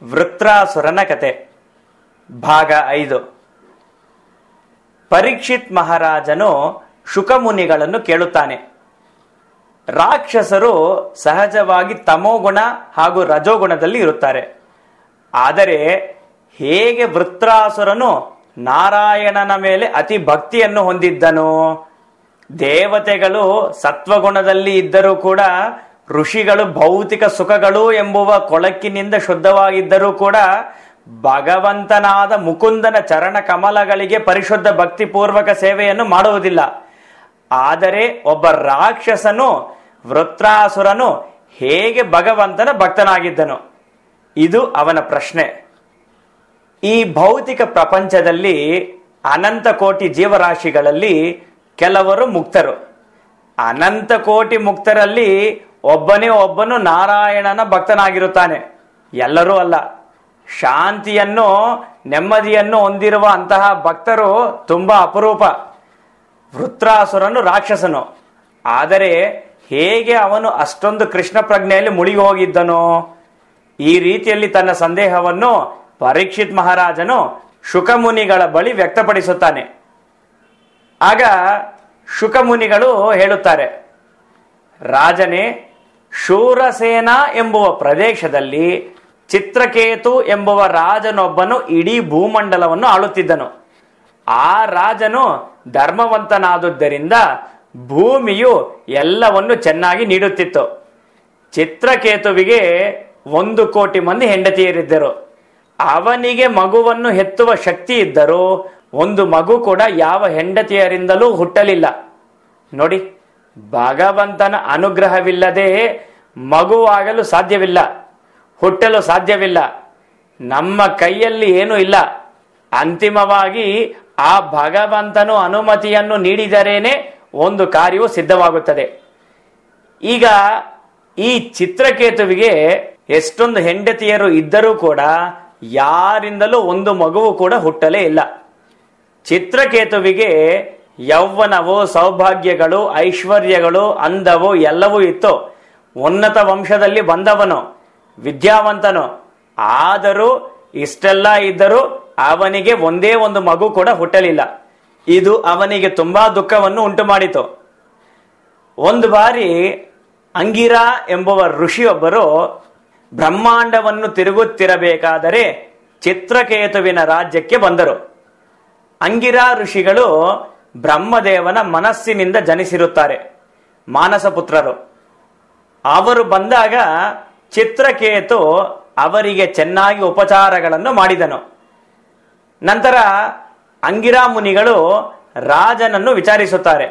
ವೃತ್ರಾಸುರನ ಕತೆ ಭಾಗ 5. ಪರೀಕ್ಷಿತ್ ಮಹಾರಾಜನು ಶುಕಮುನಿಗಳನ್ನು ಕೇಳುತ್ತಾನೆ. ರಾಕ್ಷಸರು ಸಹಜವಾಗಿ ತಮೋಗುಣ ಹಾಗೂ ರಜೋಗುಣದಲ್ಲಿ ಇರುತ್ತಾರೆ. ಆದರೆ ಹೇಗೆ ವೃತ್ರಾಸುರನು ನಾರಾಯಣನ ಮೇಲೆ ಅತಿ ಭಕ್ತಿಯನ್ನು ಹೊಂದಿದ್ದನು? ದೇವತೆಗಳು ಸತ್ವಗುಣದಲ್ಲಿ ಇದ್ದರೂ ಕೂಡ, ಋಷಿಗಳು ಭೌತಿಕ ಸುಖಗಳು ಎಂಬುವ ಕೊಳಕಿನಿಂದ ಶುದ್ಧವಾಗಿದ್ದರೂ ಕೂಡ, ಭಗವಂತನಾದ ಮುಕುಂದನ ಚರಣ ಕಮಲಗಳಿಗೆ ಪರಿಶುದ್ಧ ಭಕ್ತಿಪೂರ್ವಕ ಸೇವೆಯನ್ನು ಮಾಡುವುದಿಲ್ಲ. ಆದರೆ ಒಬ್ಬ ರಾಕ್ಷಸನು ವೃತ್ರಾಸುರನು ಹೇಗೆ ಭಗವಂತನ ಭಕ್ತನಾಗಿದ್ದನು? ಇದು ಅವನ ಪ್ರಶ್ನೆ. ಈ ಭೌತಿಕ ಪ್ರಪಂಚದಲ್ಲಿ ಅನಂತ ಕೋಟಿ ಜೀವರಾಶಿಗಳಲ್ಲಿ ಕೆಲವರು ಮುಕ್ತರು. ಅನಂತ ಕೋಟಿ ಮುಕ್ತರಲ್ಲಿ ಒಬ್ಬನು ನಾರಾಯಣನ ಭಕ್ತನಾಗಿರುತ್ತಾನೆ. ಎಲ್ಲರೂ ಅಲ್ಲ. ಶಾಂತಿಯನ್ನು, ನೆಮ್ಮದಿಯನ್ನು ಹೊಂದಿರುವ ಅಂತಹ ಭಕ್ತರು ತುಂಬಾ ಅಪರೂಪ. ವೃತ್ರಾಸುರನು ರಾಕ್ಷಸನು. ಆದರೆ ಹೇಗೆ ಅವನು ಅಷ್ಟೊಂದು ಕೃಷ್ಣ ಪ್ರಜ್ಞೆಯಲ್ಲಿ ಮುಳುಗಿ ಹೋಗಿದ್ದನು? ಈ ರೀತಿಯಲ್ಲಿ ತನ್ನ ಸಂದೇಹವನ್ನು ಪರೀಕ್ಷಿತ್ ಮಹಾರಾಜನು ಶುಕಮುನಿಗಳ ಬಳಿ ವ್ಯಕ್ತಪಡಿಸುತ್ತಾನೆ. ಆಗ ಶುಕಮುನಿಗಳು ಹೇಳುತ್ತಾರೆ, ರಾಜನೇ, ಶೂರಸೇನ ಎಂಬುವ ಪ್ರದೇಶದಲ್ಲಿ ಚಿತ್ರಕೇತು ಎಂಬುವ ರಾಜನೊಬ್ಬನು ಇಡೀ ಭೂಮಂಡಲವನ್ನು ಆಳುತ್ತಿದ್ದನು. ಆ ರಾಜನು ಧರ್ಮವಂತನಾದುದರಿಂದ ಭೂಮಿಯು ಎಲ್ಲವನ್ನು ಚೆನ್ನಾಗಿ ನೀಡುತ್ತಿತ್ತು. ಚಿತ್ರಕೇತುವಿಗೆ 1 ಕೋಟಿ ಮಂದಿ ಹೆಂಡತಿಯರಿದ್ದರು. ಅವನಿಗೆ ಮಗುವನ್ನು ಹೆತ್ತುವ ಶಕ್ತಿ ಇದ್ದರೂ ಒಂದು ಮಗು ಕೂಡ ಯಾವ ಹೆಂಡತಿಯರಿಂದಲೂ ಹುಟ್ಟಲಿಲ್ಲ. ನೋಡಿ, ಭಗವಂತನ ಅನುಗ್ರಹವಿಲ್ಲದೆ ಮಗುವಾಗಲು ಸಾಧ್ಯವಿಲ್ಲ, ಹುಟ್ಟಲು ಸಾಧ್ಯವಿಲ್ಲ. ನಮ್ಮ ಕೈಯಲ್ಲಿ ಏನೂ ಇಲ್ಲ. ಅಂತಿಮವಾಗಿ ಆ ಭಗವಂತನು ಅನುಮತಿಯನ್ನು ನೀಡಿದರೇನೆ ಒಂದು ಕಾರ್ಯವು ಸಿದ್ಧವಾಗುತ್ತದೆ. ಈಗ ಈ ಚಿತ್ರಕೇತುವಿಗೆ ಎಷ್ಟೊಂದು ಹೆಂಡತಿಯರು ಇದ್ದರೂ ಕೂಡ ಯಾರಿಂದಲೂ ಒಂದು ಮಗುವು ಕೂಡ ಹುಟ್ಟಲೇ ಇಲ್ಲ. ಚಿತ್ರಕೇತುವಿಗೆ ಯೌವನವು, ಸೌಭಾಗ್ಯಗಳು, ಐಶ್ವರ್ಯಗಳು, ಅಂದವು ಎಲ್ಲವೂ ಇತ್ತು. ಉನ್ನತ ವಂಶದಲ್ಲಿ ಬಂದವನು, ವಿದ್ಯಾವಂತನು. ಆದರೂ ಇಷ್ಟೆಲ್ಲ ಇದ್ದರೂ ಅವನಿಗೆ ಒಂದೇ ಒಂದು ಮಗು ಕೂಡ ಹುಟ್ಟಲಿಲ್ಲ. ಇದು ಅವನಿಗೆ ತುಂಬಾ ದುಃಖವನ್ನು ಉಂಟು ಮಾಡಿತು. ಒಂದು ಬಾರಿ ಅಂಗಿರ ಎಂಬುವ ಋಷಿಯೊಬ್ಬರು ಬ್ರಹ್ಮಾಂಡವನ್ನು ತಿರುಗುತ್ತಿರಬೇಕಾದರೆ ಚಿತ್ರಕೇತುವಿನ ರಾಜ್ಯಕ್ಕೆ ಬಂದರು. ಅಂಗಿರ ಋಷಿಗಳು ಬ್ರಹ್ಮದೇವನ ಮನಸ್ಸಿನಿಂದ ಜನಿಸಿರುತ್ತಾರೆ, ಮಾನಸ ಪುತ್ರರು. ಅವರು ಬಂದಾಗ ಚಿತ್ರಕೇತು ಅವರಿಗೆ ಚೆನ್ನಾಗಿ ಉಪಚಾರಗಳನ್ನು ಮಾಡಿದನು. ನಂತರ ಅಂಗಿರ ಮುನಿಗಳು ರಾಜನನ್ನು ವಿಚಾರಿಸುತ್ತಾರೆ.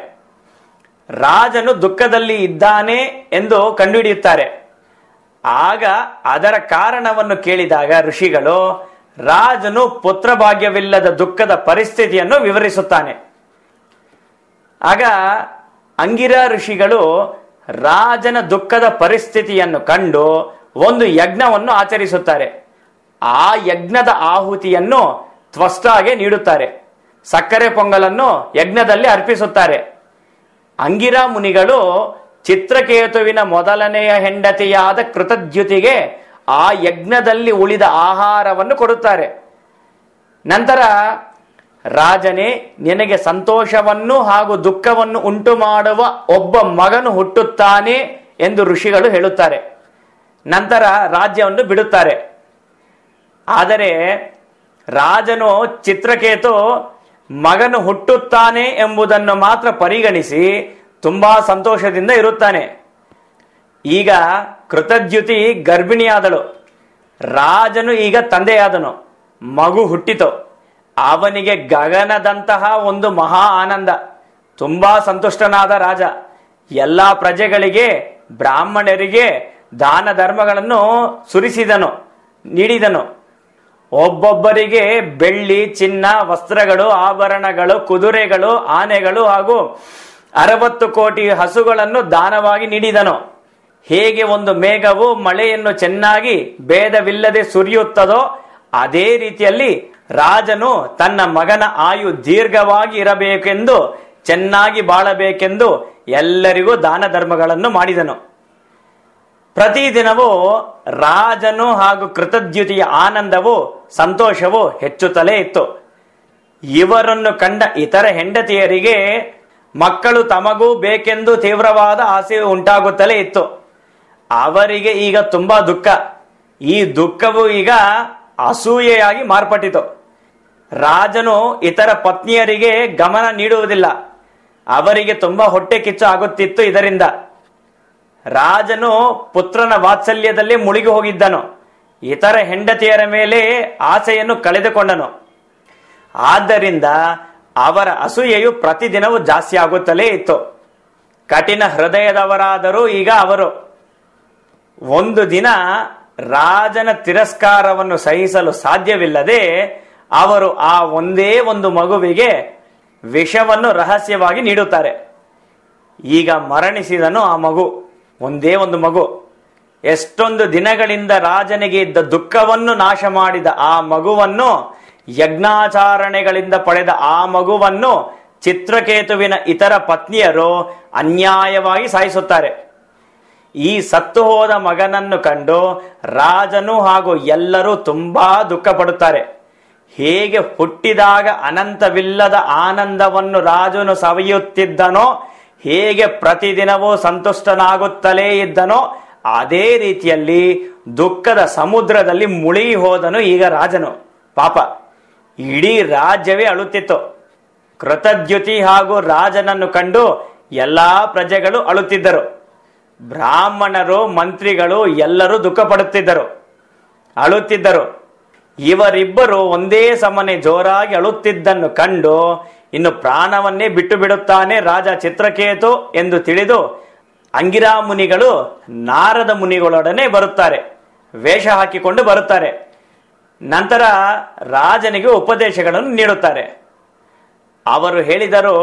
ರಾಜನು ದುಃಖದಲ್ಲಿ ಇದ್ದಾನೆ ಎಂದು ಕಂಡುಹಿಡಿಯುತ್ತಾರೆ. ಆಗ ಅದರ ಕಾರಣವನ್ನು ಕೇಳಿದಾಗ ಋಷಿಗಳು ರಾಜನು ಪುತ್ರ ಭಾಗ್ಯವಿಲ್ಲದ ದುಃಖದ ಪರಿಸ್ಥಿತಿಯನ್ನು ವಿವರಿಸುತ್ತಾನೆ. ಆಗ ಅಂಗಿರ ಋಷಿಗಳು ರಾಜನ ದುಃಖದ ಪರಿಸ್ಥಿತಿಯನ್ನು ಕಂಡು ಒಂದು ಯಜ್ಞವನ್ನು ಆಚರಿಸುತ್ತಾರೆ. ಆ ಯಜ್ಞದ ಆಹುತಿಯನ್ನು ತ್ವಷ್ಟಾಗೆ ನೀಡುತ್ತಾರೆ. ಸಕ್ಕರೆ ಪೊಂಗಲನ್ನು ಯಜ್ಞದಲ್ಲಿ ಅರ್ಪಿಸುತ್ತಾರೆ. ಅಂಗಿರ ಮುನಿಗಳು ಚಿತ್ರಕೇತುವಿನ ಮೊದಲನೆಯ ಹೆಂಡತಿಯಾದ ಕೃತದ್ಯುತಿಗೆ ಆ ಯಜ್ಞದಲ್ಲಿ ಉಳಿದ ಆಹಾರವನ್ನು ಕೊಡುತ್ತಾರೆ. ನಂತರ, ರಾಜನೇ, ನಿನಗೆ ಸಂತೋಷವನ್ನು ಹಾಗೂ ದುಃಖವನ್ನು ಉಂಟು ಮಾಡುವ ಒಬ್ಬ ಮಗನು ಹುಟ್ಟುತ್ತಾನೆ ಎಂದು ಋಷಿಗಳು ಹೇಳುತ್ತಾರೆ. ನಂತರ ರಾಜ್ಯವನ್ನು ಬಿಡುತ್ತಾರೆ. ಆದರೆ ರಾಜನು ಚಿತ್ರಕೇತು ಮಗನು ಹುಟ್ಟುತ್ತಾನೆ ಎಂಬುದನ್ನು ಮಾತ್ರ ಪರಿಗಣಿಸಿ ತುಂಬಾ ಸಂತೋಷದಿಂದ ಇರುತ್ತಾನೆ. ಈಗ ಕೃತದ್ಯುತಿ ಗರ್ಭಿಣಿಯಾದಳು. ರಾಜನು ಈಗ ತಂದೆಯಾದನು. ಮಗು ಹುಟ್ಟಿತು. ಅವನಿಗೆ ಗಗನದಂತಹ ಒಂದು ಮಹಾ ಆನಂದ. ತುಂಬಾ ಸಂತುಷ್ಟನಾದ ರಾಜ ಎಲ್ಲಾ ಪ್ರಜೆಗಳಿಗೆ, ಬ್ರಾಹ್ಮಣರಿಗೆ ದಾನ ಧರ್ಮಗಳನ್ನು ಸುರಿಸಿದನು, ನೀಡಿದನು. ಒಬ್ಬೊಬ್ಬರಿಗೆ ಬೆಳ್ಳಿ, ಚಿನ್ನ, ವಸ್ತ್ರಗಳು, ಆಭರಣಗಳು, ಕುದುರೆಗಳು, ಆನೆಗಳು ಹಾಗೂ 60 ಕೋಟಿ ಹಸುಗಳನ್ನು ದಾನವಾಗಿ ನೀಡಿದನು. ಹೇಗೆ ಒಂದು ಮೇಘವು ಮಳೆಯನ್ನು ಚೆನ್ನಾಗಿ ಭೇದವಿಲ್ಲದೆ ಸುರಿಯುತ್ತದೋ ಅದೇ ರೀತಿಯಲ್ಲಿ ರಾಜನು ತನ್ನ ಮಗನ ಆಯು ದೀರ್ಘವಾಗಿ ಇರಬೇಕೆಂದು, ಚೆನ್ನಾಗಿ ಬಾಳಬೇಕೆಂದು ಎಲ್ಲರಿಗೂ ದಾನ ಧರ್ಮಗಳನ್ನು ಮಾಡಿದನು. ಪ್ರತಿದಿನವೂ ರಾಜನು ಹಾಗೂ ಕೃತದ್ಯುತಿಯ ಆನಂದವು ಸಂತೋಷವು ಹೆಚ್ಚುತ್ತಲೇ ಇತ್ತು. ಇವರನ್ನು ಕಂಡ ಇತರ ಹೆಂಡತಿಯರಿಗೆ ಮಕ್ಕಳು ತಮಗೂ ಬೇಕೆಂದು ತೀವ್ರವಾದ ಆಸೆ ಉಂಟಾಗುತ್ತಲೇ ಇತ್ತು. ಅವರಿಗೆ ಈಗ ತುಂಬಾ ದುಃಖ. ಈ ದುಃಖವು ಈಗ ಅಸೂಯೆಯಾಗಿ ಮಾರ್ಪಟ್ಟಿತು. ರಾಜನು ಇತರ ಪತ್ನಿಯರಿಗೆ ಗಮನ ನೀಡುವುದಿಲ್ಲ. ಅವರಿಗೆ ತುಂಬಾ ಹೊಟ್ಟೆ ಕಿಚ್ಚು ಆಗುತ್ತಿತ್ತು. ಇದರಿಂದ ರಾಜನು ಪುತ್ರನ ವಾತ್ಸಲ್ಯದಲ್ಲಿ ಮುಳುಗಿ ಹೋಗಿದ್ದನು. ಇತರ ಹೆಂಡತಿಯರ ಮೇಲೆ ಆಸೆಯನ್ನು ಕಳೆದುಕೊಂಡನು. ಆದ್ದರಿಂದ ಅವರ ಅಸೂಯೆಯು ಪ್ರತಿದಿನವೂ ಜಾಸ್ತಿ ಆಗುತ್ತಲೇ ಇತ್ತು. ಕಠಿಣ ಹೃದಯದವರಾದರೂ ಈಗ ಅವರು ಒಂದು ದಿನ ರಾಜನ ತಿರಸ್ಕಾರವನ್ನು ಸಹಿಸಲು ಸಾಧ್ಯವಿಲ್ಲದೆ ಅವರು ಆ ಒಂದೇ ಒಂದು ಮಗುವಿಗೆ ವಿಷವನ್ನು ರಹಸ್ಯವಾಗಿ ನೀಡುತ್ತಾರೆ. ಈಗ ಮರಣಿಸಿದನು ಆ ಮಗು, ಒಂದೇ ಒಂದು ಮಗು. ಎಷ್ಟೊಂದು ದಿನಗಳಿಂದ ರಾಜನಿಗೆ ಇದ್ದ ದುಃಖವನ್ನು ನಾಶ ಮಾಡಿದ ಆ ಮಗುವನ್ನು, ಯಜ್ಞಾಚಾರಣೆಗಳಿಂದ ಪಡೆದ ಆ ಮಗುವನ್ನು ಚಿತ್ರಕೇತುವಿನ ಇತರ ಪತ್ನಿಯರು ಅನ್ಯಾಯವಾಗಿ ಸಾಯಿಸುತ್ತಾರೆ. ಈ ಸತ್ತು ಹೋದ ಮಗನನ್ನು ಕಂಡು ರಾಜನು ಹಾಗೂ ಎಲ್ಲರೂ ತುಂಬಾ ದುಃಖ ಪಡುತ್ತಾರೆ. ಹೇಗೆ ಹುಟ್ಟಿದಾಗ ಅನಂತವಿಲ್ಲದ ಆನಂದವನ್ನು ರಾಜನು ಸವಿಯುತ್ತಿದ್ದನೋ, ಹೇಗೆ ಪ್ರತಿದಿನವೂ ಸಂತುಷ್ಟನಾಗುತ್ತಲೇ ಇದ್ದನೋ, ಅದೇ ರೀತಿಯಲ್ಲಿ ದುಃಖದ ಸಮುದ್ರದಲ್ಲಿ ಮುಳುಗಿ ಹೋದನು ಈಗ ರಾಜನು. ಪಾಪ, ಇಡೀ ರಾಜ್ಯವೇ ಅಳುತ್ತಿತ್ತು. ಕೃತದ್ಯುತಿ ಹಾಗೂ ರಾಜನನ್ನು ಕಂಡು ಎಲ್ಲಾ ಪ್ರಜೆಗಳು ಅಳುತ್ತಿದ್ದರು. ಬ್ರಾಹ್ಮಣರು, ಮಂತ್ರಿಗಳು ಎಲ್ಲರೂ ದುಃಖ ಪಡುತ್ತಿದ್ದರು, ಅಳುತ್ತಿದ್ದರು. ಇವರಿಬ್ಬರು ಒಂದೇ ಸಮನೆ ಜೋರಾಗಿ ಅಳುತ್ತಿದ್ದನ್ನು ಕಂಡು ಇನ್ನು ಪ್ರಾಣವನ್ನೇ ಬಿಟ್ಟು ಬಿಡುತ್ತಾನೆ ರಾಜ ಚಿತ್ರಕೇತು ಎಂದು ತಿಳಿದು ಅಂಗಿರಾ ಮುನಿಗಳು ನಾರದ ಮುನಿಗಳೊಡನೆ ಬರುತ್ತಾರೆ, ವೇಷ ಹಾಕಿಕೊಂಡು ಬರುತ್ತಾರೆ. ನಂತರ ರಾಜನಿಗೆ ಉಪದೇಶಗಳನ್ನು ನೀಡುತ್ತಾರೆ. ಅವರು ಹೇಳಿದರು,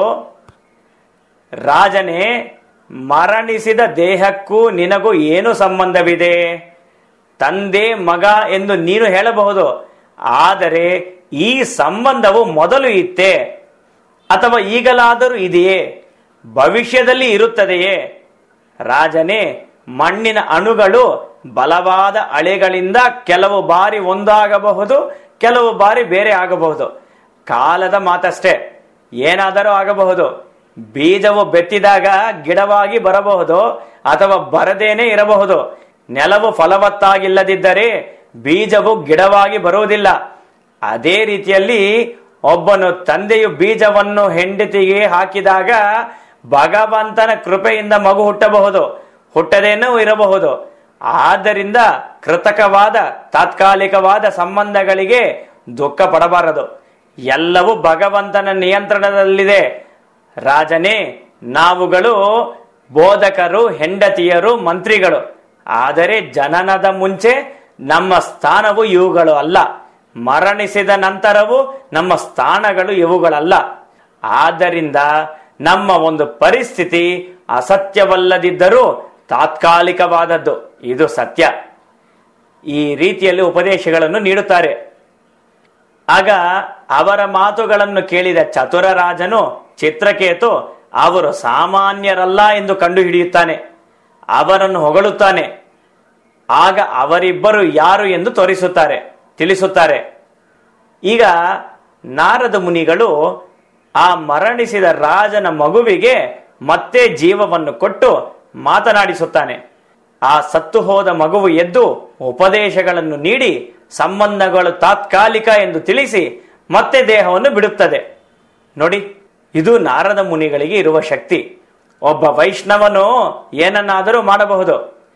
ರಾಜನೇ, ಮರಣಿಸಿದ ದೇಹಕ್ಕೂ ನಿನಗೂ ಏನು ಸಂಬಂಧವಿದೆ? ತಂದೆ ಮಗ ಎಂದು ನೀನು ಹೇಳಬಹುದು, ಆದರೆ ಈ ಸಂಬಂಧವು ಮೊದಲು ಇತ್ತೇ ಅಥವಾ ಈಗಲಾದರೂ ಇದೆಯೇ? ಭವಿಷ್ಯದಲ್ಲಿ ಇರುತ್ತದೆಯೇ? ರಾಜನೇ, ಮಣ್ಣಿನ ಅಣುಗಳು ಬಲವಾದ ಅಲೆಗಳಿಂದ ಕೆಲವು ಬಾರಿ ಒಂದಾಗಬಹುದು, ಕೆಲವು ಬಾರಿ ಬೇರೆ ಆಗಬಹುದು. ಕಾಲದ ಮಾತಷ್ಟೇ, ಏನಾದರೂ ಆಗಬಹುದು. ಬೀಜವು ಬೆತ್ತಿದಾಗ ಗಿಡವಾಗಿ ಬರಬಹುದು ಅಥವಾ ಬರದೇನೆ ಇರಬಹುದು. ನೆಲವು ಫಲವತ್ತಾಗಿಲ್ಲದಿದ್ದರೆ ಬೀಜವು ಗಿಡವಾಗಿ ಬರುವುದಿಲ್ಲ. ಅದೇ ರೀತಿಯಲ್ಲಿ ಒಬ್ಬನು ತಂದೆಯು ಬೀಜವನ್ನು ಹೆಂಡತಿಗೆ ಹಾಕಿದಾಗ ಭಗವಂತನ ಕೃಪೆಯಿಂದ ಮಗು ಹುಟ್ಟಬಹುದು, ಹುಟ್ಟದೇನೂ ಇರಬಹುದು. ಆದ್ದರಿಂದ ಕೃತಕವಾದ ತಾತ್ಕಾಲಿಕವಾದ ಸಂಬಂಧಗಳಿಗೆ ದುಃಖ ಪಡಬಾರದು. ಎಲ್ಲವೂ ಭಗವಂತನ ನಿಯಂತ್ರಣದಲ್ಲಿದೆ. ರಾಜನೇ, ನಾವುಗಳು ಬೋಧಕರು, ಹೆಂಡತಿಯರು, ಮಂತ್ರಿಗಳು. ಆದರೆ ಜನನದ ಮುಂಚೆ ನಮ್ಮ ಸ್ಥಾನವು ಇವುಗಳು ಅಲ್ಲ, ಮರಣಿಸಿದ ನಂತರವೂ ನಮ್ಮ ಸ್ಥಾನಗಳು ಇವುಗಳಲ್ಲ. ಆದ್ದರಿಂದ ನಮ್ಮ ಒಂದು ಪರಿಸ್ಥಿತಿ ಅಸತ್ಯವಲ್ಲದಿದ್ದರೂ ತಾತ್ಕಾಲಿಕವಾದದ್ದು, ಇದು ಸತ್ಯ. ಈ ರೀತಿಯಲ್ಲಿ ಉಪದೇಶಗಳನ್ನು ನೀಡುತ್ತಾರೆ. ಆಗ ಅವರ ಮಾತುಗಳನ್ನು ಕೇಳಿದ ಚತುರ ರಾಜನು ಚಿತ್ರಕೇತು ಅವರು ಸಾಮಾನ್ಯರಲ್ಲ ಎಂದು ಕಂಡುಹಿಡಿಯುತ್ತಾನೆ. ಅವರನ್ನು ಹೊಗಳುತ್ತಾನೆ. ಆಗ ಅವರಿಬ್ಬರು ಯಾರು ಎಂದು ತಿಳಿಸುತ್ತಾರೆ. ಈಗ ನಾರದ ಮುನಿಗಳು ಆ ಮರಣಿಸಿದ ರಾಜನ ಮಗುವಿಗೆ ಮತ್ತೆ ಜೀವವನ್ನು ಕೊಟ್ಟು ಮಾತನಾಡಿಸುತ್ತಾನೆ. ಆ ಸತ್ತು ಹೋದ ಮಗುವು ಎದ್ದು ಉಪದೇಶಗಳನ್ನು ನೀಡಿ ಸಂಬಂಧಗಳು ತಾತ್ಕಾಲಿಕ ಎಂದು ತಿಳಿಸಿ ಮತ್ತೆ ದೇಹವನ್ನು ಬಿಡುತ್ತದೆ. ನೋಡಿ, ಇದು ನಾರದ ಮುನಿಗಳಿಗೆ ಇರುವ ಶಕ್ತಿ. ಒಬ್ಬ ವೈಷ್ಣವನು ಏನನ್ನಾದರೂ ಮಾಡಬಹುದು.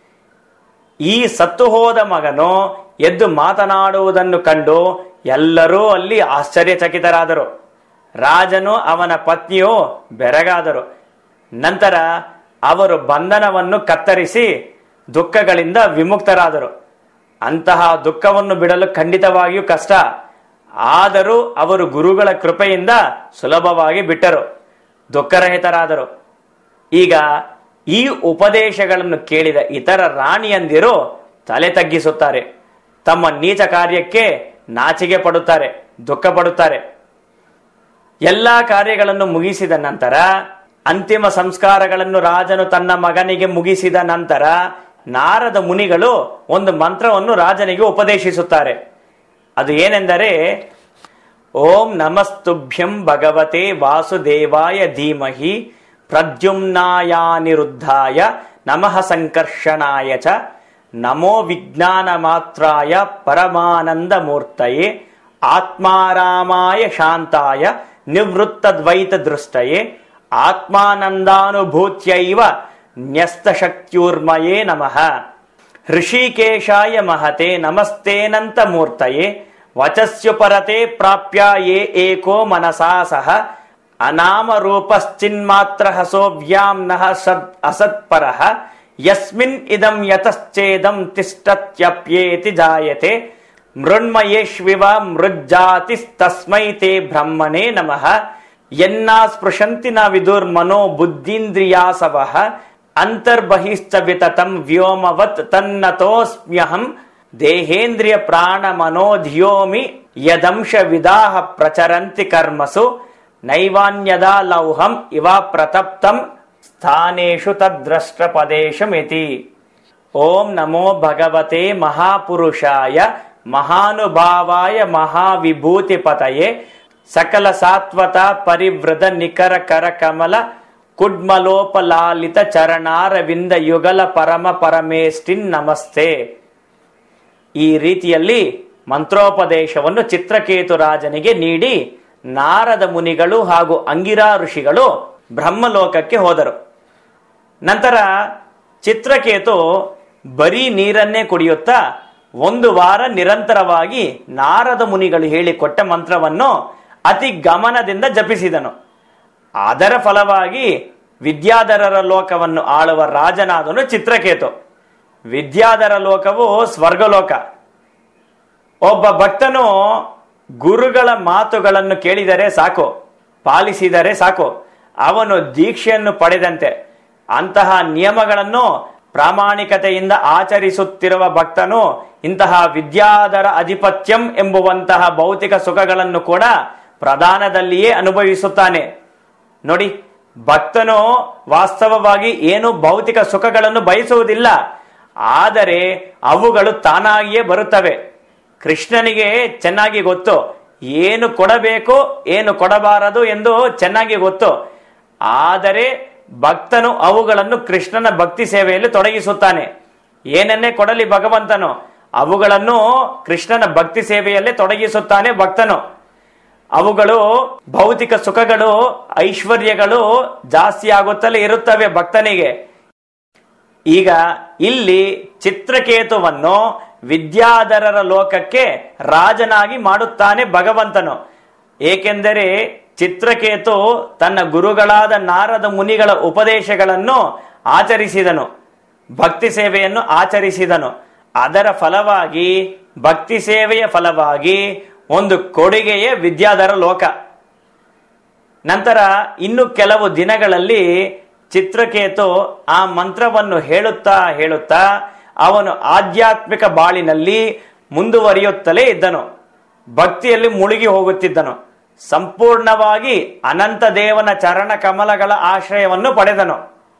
ಈ ಸತ್ತು ಹೋದ ಮಗನು ಎದ್ದು ಮಾತನಾಡುವುದನ್ನು ಕಂಡು ಎಲ್ಲರೂ ಅಲ್ಲಿ ಆಶ್ಚರ್ಯಚಕಿತರಾದರು. ರಾಜನು ಅವನ ಪತ್ನಿಯು ಬೆರಗಾದರು. ನಂತರ ಅವರು ಬಂಧನವನ್ನು ಕತ್ತರಿಸಿ ದುಃಖಗಳಿಂದ ವಿಮುಕ್ತರಾದರು. ಅಂತಹ ದುಃಖವನ್ನು ಬಿಡಲು ಖಂಡಿತವಾಗಿಯೂ ಕಷ್ಟ. ಆದರೂ ಅವರು ಗುರುಗಳ ಕೃಪೆಯಿಂದ ಸುಲಭವಾಗಿ ಬಿಟ್ಟರು, ದುಃಖರಹಿತರಾದರು. ಈಗ ಈ ಉಪದೇಶಗಳನ್ನು ಕೇಳಿದ ಇತರ ರಾಣಿಯಂದಿರು ತಲೆ ತಗ್ಗಿಸುತ್ತಾರೆ. ತಮ್ಮ ನೀಚ ಕಾರ್ಯಕ್ಕೆ ನಾಚಿಕೆ ಪಡುತ್ತಾರೆ, ದುಃಖ ಪಡುತ್ತಾರೆ. ಎಲ್ಲಾ ಕಾರ್ಯಗಳನ್ನು ಮುಗಿಸಿದ ನಂತರ, ಅಂತಿಮ ಸಂಸ್ಕಾರಗಳನ್ನು ರಾಜನು ತನ್ನ ಮಗನಿಗೆ ಮುಗಿಸಿದ ನಂತರ ನಾರದ ಮುನಿಗಳು ಒಂದು ಮಂತ್ರವನ್ನು ರಾಜನಿಗೆ ಉಪದೇಶಿಸುತ್ತಾರೆ. ಅದು ಏನೆಂದರೆ, ಓಂ ನಮಸ್ತುಭ್ಯಂ ಭಗವತೆ ವಾಸುದೇವಾಯ ಧೀಮಹಿ ಪ್ರದ್ಯುಮ್ನಾಯಾನಿರುದ್ಧಾಯ ನಮಃ ಸಂಕರ್ಷಣಾಯ ಚ ನಮೋ ವಿಜ್ಞಾನ ಮಾತ್ರಾಯ ಪರಮಾನಂದ ಮೂರ್ತಯೇ ಆತ್ಮಾರಾಮಾಯ ಶಾಂತಾಯ ನಿವೃತ್ತದ್ವೈತ ದೃಷ್ಟಯೇ ಆತ್ಮಾನಂದಾನುಭೂತ್ಯೈವ ನ್ಯಸ್ತಶಕ್ತ್ಯೂರ್ಮಯೇ ನಮಃ ಋಷಿಕೇಶಾಯ ಮಹತೆ ನಮಸ್ತೇನಂತ ಮೂರ್ತಯೇ ವಚಸ್ಯುಪರತೆ ಪ್ರಾಪ್ಯ ಯೇ ಏಕೋ ಮನಸಾ ಸಹ ಅನಾಮ ರೂಪಶ್ಚಿನ್ಮಾತ್ರ ಸೋವ್ಯಾಮ್ನಃ ಅಸತ್ಪರಃ ಯಸ್ಮಿನ್ ಇದಂ ಯತಶ್ಚೇದಂ ತಿಷ್ಟತ್ಯಪ್ಯೇತಿ ಜಾಯತೆ ಮೃಣ್ಮಯೇಷ್ವಿವ ಮೃಜ್ಜಾತಿಸ್ತಸ್ಮೈ ತೇ ಬ್ರಹ್ಮಣೇ ನಮಃ ಯನ್ನಾ ಸ್ಪೃಶಂತಿ ನ ವಿದುರ್ಮನೋ ಬುದ್ಧೀಂದ್ರಿಯಾಸವಃ ಅಂತರ್ಬಹಿಶ್ಚ ವಿತತಂ ವ್ಯೋಮವತ್ ತನ್ನತೋಸ್ಮ್ಯಹಂ ದೇಹೇಂದ್ರಿಯ ಪ್ರಾಣ ಮನೋಧಿಯೋಮಿ ಯದಂಶ ವಿದಾಹ ಪ್ರಚರಂತಿ ಕರ್ಮಸು ನೈವಾನ್ಯದಾ ಲೌಹಂ ಇವ ಪ್ರತಪ್ತಂ ಸ್ಥಾನೇಷು ತದ್ದ್ರಷ್ಟಪದೇಶಮಿತಿ. ಓಂ ನಮೋ ಭಗವತೆ ಮಹಾಪುರುಷಾಯ ಮಹಾನುಭಾವಾಯ ಮಹಾವಿಭೂತಿಪತಯೇ ಸಕಲ ಸಾತ್ವತ ಪರಿವೃತ ನಿಕರ ಕರ ಕಮಲ ಕುಡ್ಮಲೋಪಲಾಲಿತ ಚರಣಾರವಿಂದ ಯುಗಲ ಪರಮ ಪರಮೇಷ್ಟಿನ್ ನಮಸ್ತೆ. ಈ ರೀತಿಯಲ್ಲಿ ಮಂತ್ರೋಪದೇಶವನ್ನು ಚಿತ್ರಕೇತು ರಾಜನಿಗೆ ನೀಡಿ ನಾರದ ಮುನಿಗಳು ಹಾಗೂ ಅಂಗಿರಾ ಋಷಿಗಳು ಬ್ರಹ್ಮಲೋಕಕ್ಕೆ ಹೋದರು. ನಂತರ ಚಿತ್ರಕೇತು ಬರೀ ನೀರನ್ನೇ ಕುಡಿಯುತ್ತಾ 1 ವಾರ ನಿರಂತರವಾಗಿ ನಾರದ ಮುನಿಗಳು ಹೇಳಿಕೊಟ್ಟ ಮಂತ್ರವನ್ನು ಅತಿ ಗಮನದಿಂದ ಜಪಿಸಿದನು. ಅದರ ಫಲವಾಗಿ ವಿದ್ಯಾಧರರ ಲೋಕವನ್ನು ಆಳುವ ರಾಜನಾದನು ಚಿತ್ರಕೇತು. ವಿದ್ಯಾಧರ ಲೋಕವು ಸ್ವರ್ಗಲೋಕ. ಒಬ್ಬ ಭಕ್ತನು ಗುರುಗಳ ಮಾತುಗಳನ್ನು ಕೇಳಿದರೆ ಸಾಕು, ಪಾಲಿಸಿದರೆ ಸಾಕು, ಅವನು ದೀಕ್ಷೆಯನ್ನು ಪಡೆದಂತೆ. ಅಂತಹ ನಿಯಮಗಳನ್ನು ಪ್ರಾಮಾಣಿಕತೆಯಿಂದ ಆಚರಿಸುತ್ತಿರುವ ಭಕ್ತನು ಇಂತಹ ವಿದ್ಯಾಧರ ಅಧಿಪತ್ಯಂ ಎಂಬುವಂತಹ ಭೌತಿಕ ಸುಖಗಳನ್ನು ಕೂಡ ಪ್ರಧಾನದಲ್ಲಿಯೇ ಅನುಭವಿಸುತ್ತಾನೆ. ನೋಡಿ, ಭಕ್ತನು ವಾಸ್ತವವಾಗಿ ಏನು ಭೌತಿಕ ಸುಖಗಳನ್ನು ಬಯಸುವುದಿಲ್ಲ, ಆದರೆ ಅವುಗಳು ತಾನಾಗಿಯೇ ಬರುತ್ತವೆ. ಕೃಷ್ಣನಿಗೆ ಚೆನ್ನಾಗಿ ಗೊತ್ತು ಏನು ಕೊಡಬೇಕು ಏನು ಕೊಡಬಾರದು ಎಂದು ಚೆನ್ನಾಗಿ ಗೊತ್ತು. ಆದರೆ ಭಕ್ತನು ಅವುಗಳನ್ನು ಕೃಷ್ಣನ ಭಕ್ತಿ ಸೇವೆಯಲ್ಲಿ ತೊಡಗಿಸುತ್ತಾನೆ. ಏನನ್ನೇ ಕೊಡಲಿ ಭಗವಂತನು, ಅವುಗಳನ್ನು ಕೃಷ್ಣನ ಭಕ್ತಿ ಸೇವೆಯಲ್ಲೇ ತೊಡಗಿಸುತ್ತಾನೆ ಭಕ್ತನು. ಅವುಗಳು ಭೌತಿಕ ಸುಖಗಳು, ಐಶ್ವರ್ಯಗಳು ಜಾಸ್ತಿ ಆಗುತ್ತಲೇ ಇರುತ್ತವೆ ಭಕ್ತನಿಗೆ. ಈಗ ಇಲ್ಲಿ ಚಿತ್ರಕೇತುವನ್ನು ವಿದ್ಯಾಧರರ ಲೋಕಕ್ಕೆ ರಾಜನಾಗಿ ಮಾಡುತ್ತಾನೆ ಭಗವಂತನು. ಏಕೆಂದರೆ ಚಿತ್ರಕೇತು ತನ್ನ ಗುರುಗಳಾದ ನಾರದ ಮುನಿಗಳ ಉಪದೇಶಗಳನ್ನು ಆಚರಿಸಿದನು, ಭಕ್ತಿ ಸೇವೆಯನ್ನು ಆಚರಿಸಿದನು. ಅದರ ಫಲವಾಗಿ, ಭಕ್ತಿ ಸೇವೆಯ ಫಲವಾಗಿ ಒಂದು ಕೊಡುಗೆಯೇ ವಿದ್ಯಾಧರ ಲೋಕ. ನಂತರ ಇನ್ನು ಕೆಲವು ದಿನಗಳಲ್ಲಿ ಚಿತ್ರಕೇತು ಆ ಮಂತ್ರವನ್ನು ಹೇಳುತ್ತಾ ಹೇಳುತ್ತಾ ಅವನು ಆಧ್ಯಾತ್ಮಿಕ ಬಾಳಿನಲ್ಲಿ ಮುಂದುವರಿಯುತ್ತಲೇ ಇದ್ದನು. ಭಕ್ತಿಯಲ್ಲಿ ಮುಳುಗಿ ಹೋಗುತ್ತಿದ್ದನು. ಸಂಪೂರ್ಣವಾಗಿ ಅನಂತ ದೇವನ ಚರಣ ಕಮಲಗಳ ಆಶ್ರಯವನ್ನು ಪಡೆದನು.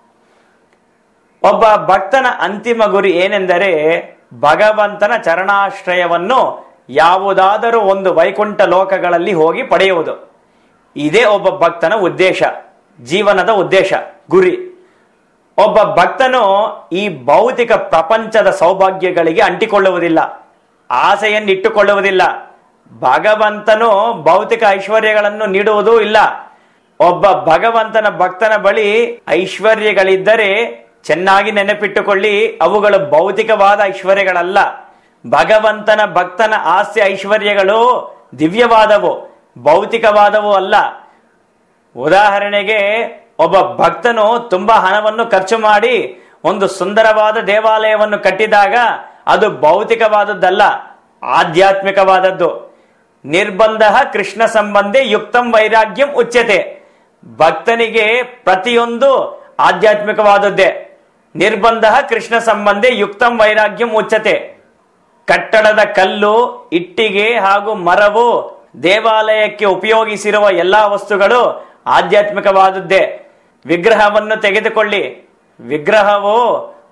ಒಬ್ಬ ಭಕ್ತನ ಅಂತಿಮ ಗುರಿ ಏನೆಂದರೆ ಭಗವಂತನ ಚರಣಾಶ್ರಯವನ್ನು ಯಾವುದಾದರೂ ಒಂದು ವೈಕುಂಠ ಲೋಕಗಳಲ್ಲಿ ಹೋಗಿ ಪಡೆಯುವುದು. ಇದೇ ಒಬ್ಬ ಭಕ್ತನ ಉದ್ದೇಶ, ಜೀವನದ ಉದ್ದೇಶ, ಗುರಿ. ಒಬ್ಬ ಭಕ್ತನು ಈ ಭೌತಿಕ ಪ್ರಪಂಚದ ಸೌಭಾಗ್ಯಗಳಿಗೆ ಅಂಟಿಕೊಳ್ಳುವುದಿಲ್ಲ, ಆಸೆಯನ್ನಿಟ್ಟುಕೊಳ್ಳುವುದಿಲ್ಲ. ಭಗವಂತನು ಭೌತಿಕ ಐಶ್ವರ್ಯಗಳನ್ನು ನೀಡುವುದೂ ಇಲ್ಲ. ಒಬ್ಬ ಭಗವಂತನ ಭಕ್ತನ ಬಳಿ ಐಶ್ವರ್ಯಗಳಿದ್ದರೆ ಚೆನ್ನಾಗಿ ನೆನಪಿಟ್ಟುಕೊಳ್ಳಿ, ಅವುಗಳು ಭೌತಿಕವಾದ ಐಶ್ವರ್ಯಗಳಲ್ಲ. ಭಗವಂತನ ಭಕ್ತನ ಆಸ್ತಿ ಐಶ್ವರ್ಯಗಳು ದಿವ್ಯವಾದವು, ಭೌತಿಕವಾದವು ಅಲ್ಲ. ಉದಾಹರಣೆಗೆ, ಒಬ್ಬ ಭಕ್ತನು ತುಂಬಾ ಹಣವನ್ನು ಖರ್ಚು ಮಾಡಿ ಒಂದು ಸುಂದರವಾದ ದೇವಾಲಯವನ್ನು ಕಟ್ಟಿದಾಗ ಅದು ಭೌತಿಕವಾದದ್ದಲ್ಲ, ಆಧ್ಯಾತ್ಮಿಕವಾದದ್ದು. ನಿರ್ಬಂಧ ಕೃಷ್ಣ ಸಂಬಂಧೆ ಯುಕ್ತಂ ವೈರಾಗ್ಯಂ ಉಚ್ಯತೆ. ಭಕ್ತನಿಗೆ ಪ್ರತಿಯೊಂದು ಆಧ್ಯಾತ್ಮಿಕವಾದದ್ದೇ. ನಿರ್ಬಂಧ ಕೃಷ್ಣ ಸಂಬಂಧೆ ಯುಕ್ತಂ ವೈರಾಗ್ಯಂ ಉಚ್ಯತೆ. ಕಟ್ಟಡದ ಕಲ್ಲು, ಇಟ್ಟಿಗೆ ಹಾಗೂ ಮರವು, ದೇವಾಲಯಕ್ಕೆ ಉಪಯೋಗಿಸಿರುವ ಎಲ್ಲಾ ವಸ್ತುಗಳು ಆಧ್ಯಾತ್ಮಿಕವಾದದ್ದೇ. ವಿಗ್ರಹವನ್ನು ತೆಗೆದುಕೊಳ್ಳಿ, ವಿಗ್ರಹವು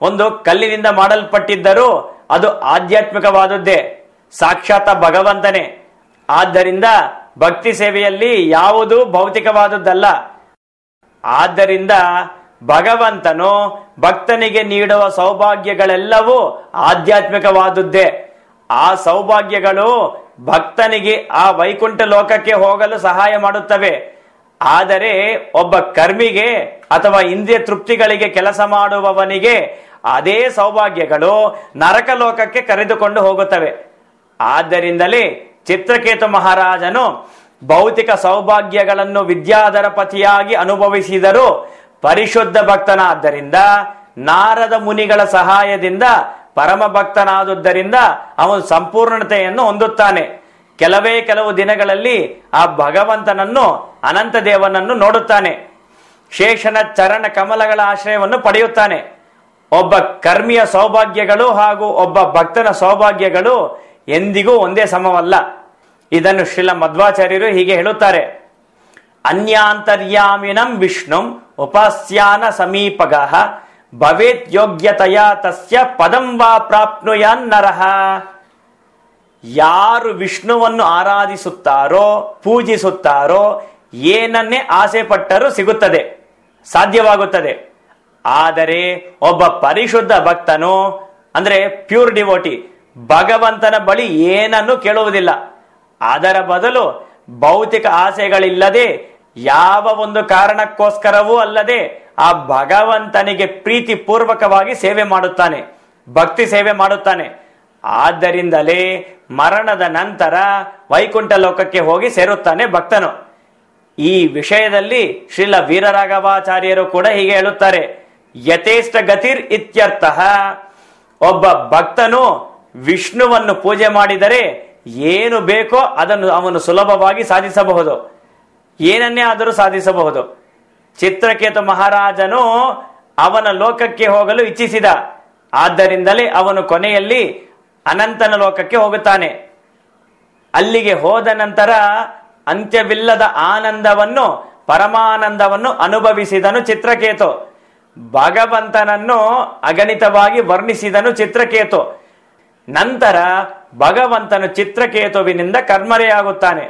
ಒಂದು ಕಲ್ಲಿನಿಂದ ಮಾಡಲ್ಪಟ್ಟಿದ್ದರೂ ಅದು ಆಧ್ಯಾತ್ಮಿಕವಾದದ್ದೇ, ಸಾಕ್ಷಾತ್ ಭಗವಂತನೇ. ಆದ್ದರಿಂದ ಭಕ್ತಿ ಸೇವೆಯಲ್ಲಿ ಯಾವುದೂ ಭೌತಿಕವಾದದ್ದಲ್ಲ. ಆದ್ದರಿಂದ ಭಗವಂತನು ಭಕ್ತನಿಗೆ ನೀಡುವ ಸೌಭಾಗ್ಯಗಳೆಲ್ಲವೂ ಆಧ್ಯಾತ್ಮಿಕವಾದದ್ದೇ. ಆ ಸೌಭಾಗ್ಯಗಳು ಭಕ್ತನಿಗೆ ಆ ವೈಕುಂಠ ಲೋಕಕ್ಕೆ ಹೋಗಲು ಸಹಾಯ ಮಾಡುತ್ತವೆ. ಆದರೆ ಒಬ್ಬ ಕರ್ಮಿಗೆ ಅಥವಾ ಇಂದ್ರಿಯ ತೃಪ್ತಿಗಳಿಗೆ ಕೆಲಸ ಮಾಡುವವನಿಗೆ ಅದೇ ಸೌಭಾಗ್ಯಗಳು ನರಕ ಲೋಕಕ್ಕೆ ಕರೆದುಕೊಂಡು ಹೋಗುತ್ತವೆ. ಆದ್ದರಿಂದಲೇ ಚಿತ್ರಕೇತು ಮಹಾರಾಜನು ಭೌತಿಕ ಸೌಭಾಗ್ಯಗಳನ್ನು ವಿದ್ಯಾಧರ ಪತಿಯಾಗಿ ಅನುಭವಿಸಿದರೂ ಪರಿಶುದ್ಧ ಭಕ್ತನಾದ್ದರಿಂದ, ನಾರದ ಮುನಿಗಳ ಸಹಾಯದಿಂದ ಪರಮ ಭಕ್ತನಾದುದರಿಂದ ಅವನು ಸಂಪೂರ್ಣತೆಯನ್ನು ಹೊಂದುತ್ತಾನೆ. ಕೆಲವು ದಿನಗಳಲ್ಲಿ ಆ ಭಗವಂತನನ್ನು, ಅನಂತ ದೇವನನ್ನು ನೋಡುತ್ತಾನೆ. ಶೇಷನ ಚರಣ ಕಮಲಗಳ ಆಶ್ರಯವನ್ನು ಪಡೆಯುತ್ತಾನೆ. ಒಬ್ಬ ಕರ್ಮಿಯ ಸೌಭಾಗ್ಯಗಳು ಹಾಗೂ ಒಬ್ಬ ಭಕ್ತನ ಸೌಭಾಗ್ಯಗಳು ಎಂದಿಗೂ ಒಂದೇ ಸಮವಲ್ಲ. ಇದನ್ನು ಶ್ರೀಲ ಮಧ್ವಾಚಾರ್ಯರು ಹೀಗೆ ಹೇಳುತ್ತಾರೆ: ಅನ್ಯಾಂತರ್ಯಾಮಿನಂ ವಿಷ್ಣುಂ ಉಪಾಸ್ಯಾನ ಸಮೀಪಗಃ ಭವೇತ್ ಯೋಗ್ಯತೆಯ ತಸ್ಯ ಪದಂ ವಾ ಪ್ರಾಪ್ನುಯಾನ್ ನರಃ. ಯಾರು ವಿಷ್ಣುವನ್ನು ಆರಾಧಿಸುತ್ತಾರೋ, ಪೂಜಿಸುತ್ತಾರೋ, ಏನನ್ನೇ ಆಸೆ ಪಟ್ಟರೂ ಸಿಗುತ್ತದೆ, ಸಾಧ್ಯವಾಗುತ್ತದೆ. ಆದರೆ ಒಬ್ಬ ಪರಿಶುದ್ಧ ಭಕ್ತನು, ಅಂದ್ರೆ ಪ್ಯೂರ್ ಡಿವೋಟಿ, ಭಗವಂತನ ಬಳಿ ಏನನ್ನು ಕೇಳುವುದಿಲ್ಲ. ಅದರ ಬದಲು ಭೌತಿಕ ಆಸೆಗಳಿಲ್ಲದೆ, ಯಾವ ಒಂದು ಕಾರಣಕ್ಕೋಸ್ಕರವೂ ಅಲ್ಲದೆ ಆ ಭಗವಂತನಿಗೆ ಪ್ರೀತಿ ಪೂರ್ವಕವಾಗಿ ಸೇವೆ ಮಾಡುತ್ತಾನೆ, ಭಕ್ತಿ ಸೇವೆ ಮಾಡುತ್ತಾನೆ. ಆದ್ದರಿಂದಲೇ ಮರಣದ ನಂತರ ವೈಕುಂಠ ಲೋಕಕ್ಕೆ ಹೋಗಿ ಸೇರುತ್ತಾನೆ ಭಕ್ತನು. ಈ ವಿಷಯದಲ್ಲಿ ಶ್ರೀಲ ವೀರರಾಘವಾಚಾರ್ಯರು ಕೂಡ ಹೀಗೆ ಹೇಳುತ್ತಾರೆ: ಯಥೇಷ್ಟ ಗತಿರ್ ಇತ್ಯರ್ಥ. ಒಬ್ಬ ಭಕ್ತನು ವಿಷ್ಣುವನ್ನು ಪೂಜೆ ಮಾಡಿದರೆ ಏನು ಬೇಕೋ ಅದನ್ನು ಅವನು ಸುಲಭವಾಗಿ ಸಾಧಿಸಬಹುದು, ಏನನ್ನೇ ಆದರೂ ಸಾಧಿಸಬಹುದು. ಚಿತ್ರಕೇತು ಮಹಾರಾಜನು ಅವನ ಲೋಕಕ್ಕೆ ಹೋಗಲು ಇಚ್ಛಿಸಿದ. ಆದ್ದರಿಂದಲೇ ಅವನು ಕೊನೆಯಲ್ಲಿ ಅನಂತನ ಲೋಕಕ್ಕೆ ಹೋಗುತ್ತಾನೆ. ಅಲ್ಲಿಗೆ ಹೋದ ನಂತರ ಅಂತ್ಯವಿಲ್ಲದ ಆನಂದವನ್ನು, ಪರಮಾನಂದವನ್ನು ಅನುಭವಿಸಿದನು ಚಿತ್ರಕೇತು. ಭಗವಂತನನ್ನು ಅಗಣಿತವಾಗಿ ವರ್ಣಿಸಿದನು ಚಿತ್ರಕೇತು. ನಂತರ ಭಗವಂತನು ಚಿತ್ರಕೇತುವಿನಿಂದ ಕಣ್ಮರೆಯಾಗುತ್ತಾನೆ.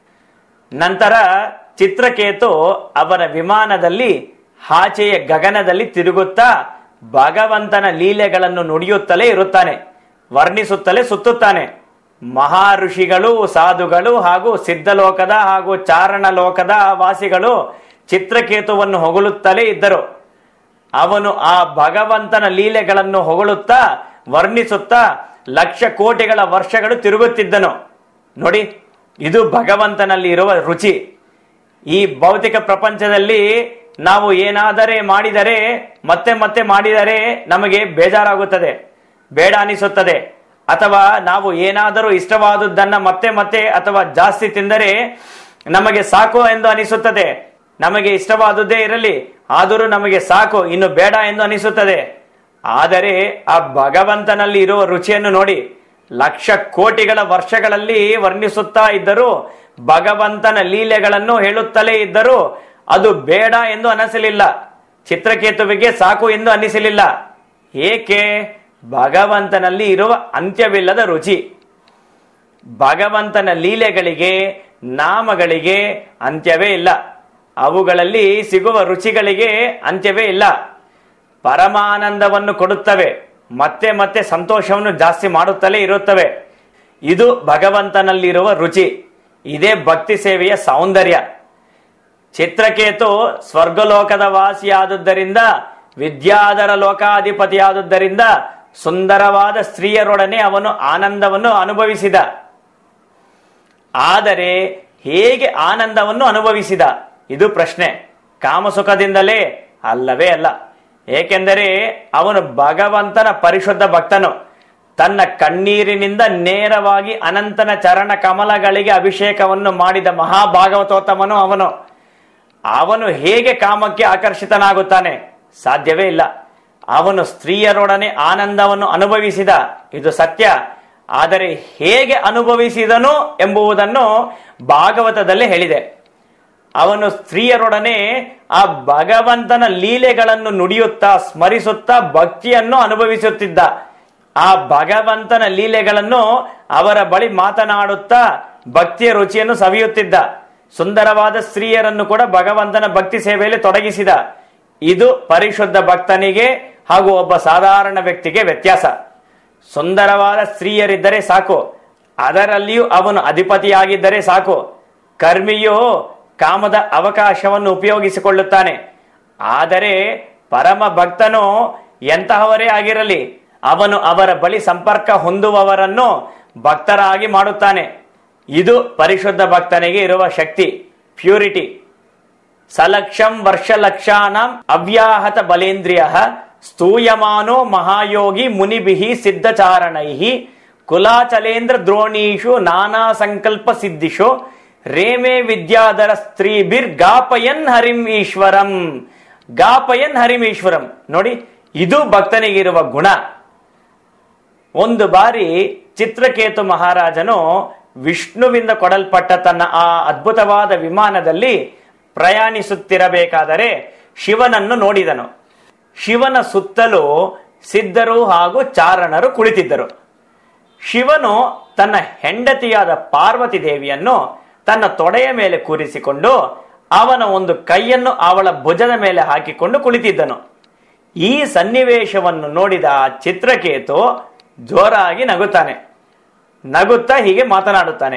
ನಂತರ ಚಿತ್ರಕೇತು ಅವನ ವಿಮಾನದಲ್ಲಿ ಆಚೆಯ ಗಗನದಲ್ಲಿ ತಿರುಗುತ್ತಾ ಭಗವಂತನ ಲೀಲೆಗಳನ್ನು ನುಡಿಯುತ್ತಲೇ ಇರುತ್ತಾನೆ, ವರ್ಣಿಸುತ್ತಲೇ ಸುತ್ತುತ್ತಾನೆ. ಮಹಾಋಷಿಗಳು, ಸಾಧುಗಳು ಹಾಗೂ ಸಿದ್ಧಲೋಕದ ಹಾಗೂ ಚಾರಣ ಲೋಕದ ವಾಸಿಗಳು ಚಿತ್ರಕೇತುವನ್ನು ಹೊಗಳುತ್ತಲೇ ಇದ್ದರು. ಅವನು ಆ ಭಗವಂತನ ಲೀಲೆಗಳನ್ನು ಹೊಗಳುತ್ತಾ, ವರ್ಣಿಸುತ್ತಾ ಲಕ್ಷ ಕೋಟಿಗಳ ವರ್ಷಗಳು ತಿರುಗುತ್ತಿದ್ದನು. ನೋಡಿ, ಇದು ಭಗವಂತನಲ್ಲಿ ಇರುವ ರುಚಿ. ಈ ಭೌತಿಕ ಪ್ರಪಂಚದಲ್ಲಿ ನಾವು ಏನಾದರೆ ಮಾಡಿದರೆ, ಮತ್ತೆ ಮತ್ತೆ ಮಾಡಿದರೆ ನಮಗೆ ಬೇಜಾರಾಗುತ್ತದೆ, ಬೇಡ ಅನಿಸುತ್ತದೆ. ಅಥವಾ ನಾವು ಏನಾದರೂ ಇಷ್ಟವಾದುದನ್ನ ಮತ್ತೆ ಮತ್ತೆ ಅಥವಾ ಜಾಸ್ತಿ ತಿಂದರೆ ನಮಗೆ ಸಾಕು ಎಂದು ಅನಿಸುತ್ತದೆ. ನಮಗೆ ಇಷ್ಟವಾದುದೇ ಇರಲಿ, ಆದರೂ ನಮಗೆ ಸಾಕು, ಇನ್ನು ಬೇಡ ಎಂದು ಅನಿಸುತ್ತದೆ. ಆದರೆ ಆ ಭಗವಂತನಲ್ಲಿ ಇರುವ ರುಚಿಯನ್ನು ನೋಡಿ. ಲಕ್ಷ ಕೋಟಿಗಳ ವರ್ಷಗಳಲ್ಲಿ ವರ್ಣಿಸುತ್ತಾ ಇದ್ದರೂ, ಭಗವಂತನ ಲೀಲೆಗಳನ್ನು ಹೇಳುತ್ತಲೇ ಇದ್ದರೂ ಅದು ಬೇಡ ಎಂದು ಅನಿಸಲಿಲ್ಲ. ಚಿತ್ರಕೇತುವಿಗೆ ಸಾಕು ಎಂದು ಅನಿಸಲಿಲ್ಲ. ಏಕೆ? ಭಗವಂತನಲ್ಲಿ ಇರುವ ಅಂತ್ಯವಿಲ್ಲದ ರುಚಿ. ಭಗವಂತನ ಲೀಲೆಗಳಿಗೆ, ನಾಮಗಳಿಗೆ ಅಂತ್ಯವೇ ಇಲ್ಲ. ಅವುಗಳಲ್ಲಿ ಸಿಗುವ ರುಚಿಗಳಿಗೆ ಅಂತ್ಯವೇ ಇಲ್ಲ. ಪರಮಾನಂದವನ್ನು ಕೊಡುತ್ತವೆ, ಮತ್ತೆ ಮತ್ತೆ ಸಂತೋಷವನ್ನು ಜಾಸ್ತಿ ಮಾಡುತ್ತಲೇ ಇರುತ್ತವೆ. ಇದು ಭಗವಂತನಲ್ಲಿರುವ ರುಚಿ. ಇದೇ ಭಕ್ತಿ ಸೇವೆಯ ಸೌಂದರ್ಯ. ಚಿತ್ರಕೇತು ಸ್ವರ್ಗಲೋಕದ ವಾಸಿಯಾದುದರಿಂದ, ವಿದ್ಯಾಧರ ಲೋಕಾಧಿಪತಿಯಾದುದರಿಂದ ಸುಂದರವಾದ ಸ್ತ್ರೀಯರೊಡನೆ ಅವನು ಆನಂದವನ್ನು ಅನುಭವಿಸಿದ. ಆದರೆ ಹೇಗೆ ಆನಂದವನ್ನು ಅನುಭವಿಸಿದ? ಇದು ಪ್ರಶ್ನೆ. ಕಾಮಸುಖದಿಂದಲೇ? ಅಲ್ಲವೇ ಅಲ್ಲ. ಏಕೆಂದರೆ ಅವನು ಭಗವಂತನ ಪರಿಶುದ್ಧ ಭಕ್ತನು. ತನ್ನ ಕಣ್ಣೀರಿನಿಂದ ನೇರವಾಗಿ ಅನಂತನ ಚರಣ ಕಮಲಗಳಿಗೆ ಅಭಿಷೇಕವನ್ನು ಮಾಡಿದ ಮಹಾಭಾಗವತೋತ್ತಮನು ಅವನು. ಅವನು ಹೇಗೆ ಕಾಮಕ್ಕೆ ಆಕರ್ಷಿತನಾಗುತ್ತಾನೆ? ಸಾಧ್ಯವೇ ಇಲ್ಲ. ಅವನು ಸ್ತ್ರೀಯರೊಡನೆ ಆನಂದವನ್ನು ಅನುಭವಿಸಿದ, ಇದು ಸತ್ಯ. ಆದರೆ ಹೇಗೆ ಅನುಭವಿಸಿದನು ಎಂಬುದನ್ನು ಭಾಗವತದಲ್ಲಿ ಹೇಳಿದೆ. ಅವನು ಸ್ತ್ರೀಯರೊಡನೆ ಆ ಭಗವಂತನ ಲೀಲೆಗಳನ್ನು ನುಡಿಯುತ್ತಾ ಸ್ಮರಿಸುತ್ತಾ ಭಕ್ತಿಯನ್ನು ಅನುಭವಿಸುತ್ತಿದ್ದ. ಆ ಭಗವಂತನ ಲೀಲೆಗಳನ್ನು ಅವರ ಬಳಿ ಮಾತನಾಡುತ್ತಾ ಭಕ್ತಿಯ ರುಚಿಯನ್ನು ಸವಿಯುತ್ತಿದ್ದ. ಸುಂದರವಾದ ಸ್ತ್ರೀಯರನ್ನು ಕೂಡ ಭಗವಂತನ ಭಕ್ತಿ ಸೇವೆಯಲ್ಲಿ ತೊಡಗಿಸಿದ. ಇದು ಪರಿಶುದ್ಧ ಭಕ್ತನಿಗೆ ಹಾಗೂ ಒಬ್ಬ ಸಾಧಾರಣ ವ್ಯಕ್ತಿಗೆ ವ್ಯತ್ಯಾಸ. ಸುಂದರವಾದ ಸ್ತ್ರೀಯರಿದ್ದರೆ ಸಾಕು, ಅದರಲ್ಲಿಯೂ ಅವನು ಅಧಿಪತಿಯಾಗಿದ್ದರೆ ಸಾಕು. ಕರ್ಮಿಯು ಕಾಮದ ಅವಕಾಶವನ್ನು ಉಪಯೋಗಿಸಿಕೊಳ್ಳುತ್ತಾನೆ. ಆದರೆ ಪರಮ ಭಕ್ತನು ಎಂತಹವರೇ ಆಗಿರಲಿ, ಅವನು ಅವರ ಬಳಿ ಸಂಪರ್ಕ ಹೊಂದುವವರನ್ನು ಭಕ್ತರಾಗಿ ಮಾಡುತ್ತಾನೆ. ಇದು ಪರಿಶುದ್ಧ ಭಕ್ತನಿಗೆ ಇರುವ ಶಕ್ತಿ, ಪ್ಯೂರಿಟಿ. ಸಲಕ್ಷಂ ವರ್ಷಲಕ್ಷಾಣಂ ಅವ್ಯಾಹತ ಬಲೇಂದ್ರಿಯ ಸ್ತೂಯಮಾನೋ ಮಹಾಯೋಗಿ ಮುನಿಭಿಹಿ ಸಿದ್ಧಚಾರಣೈಹಿ ಕುಲಾಚಲೇಂದ್ರ ದ್ರೋಣೀಷು ನಾನಾ ಸಂಕಲ್ಪ ಸಿದ್ಧಿಷು ರೇಮೇ ವಿದ್ಯಾಧರ ಸ್ತ್ರೀಭಿರ್ ಗಾಪಯನ್ ಹರಿಂ ಈಶ್ವರಂ. ಗಾಪಯನ್ ಹರಿಂ ಈಶ್ವರಂ. ನೋಡಿ, ಇದು ಭಕ್ತನಿಗಿರುವ ಗುಣ. ಒಂದು ಬಾರಿ ಚಿತ್ರಕೇತು ಮಹಾರಾಜನು ವಿಷ್ಣುವಿಂದ ಕೊಡಲ್ಪಟ್ಟ ತನ್ನ ಆ ಅದ್ಭುತವಾದ ವಿಮಾನದಲ್ಲಿ ಪ್ರಯಾಣಿಸುತ್ತಿರಬೇಕಾದರೆ ಶಿವನನ್ನು ನೋಡಿದನು. ಶಿವನ ಸುತ್ತಲೂ ಸಿದ್ಧರು ಹಾಗೂ ಚಾರಣರು ಕುಳಿತಿದ್ದರು. ಶಿವನು ತನ್ನ ಹೆಂಡತಿಯಾದ ಪಾರ್ವತಿ ದೇವಿಯನ್ನು ತನ್ನ ತೊಡೆಯ ಮೇಲೆ ಕೂರಿಸಿಕೊಂಡು ಅವನ ಒಂದು ಕೈಯನ್ನು ಅವಳ ಭುಜದ ಮೇಲೆ ಹಾಕಿಕೊಂಡು ಕುಳಿತಿದ್ದನು. ಈ ಸನ್ನಿವೇಶವನ್ನು ನೋಡಿದ ಚಿತ್ರಕೇತು ಜೋರಾಗಿ ನಗುತ್ತಾನೆ. ನಗುತ್ತಾ ಹೀಗೆ ಮಾತನಾಡುತ್ತಾನೆ: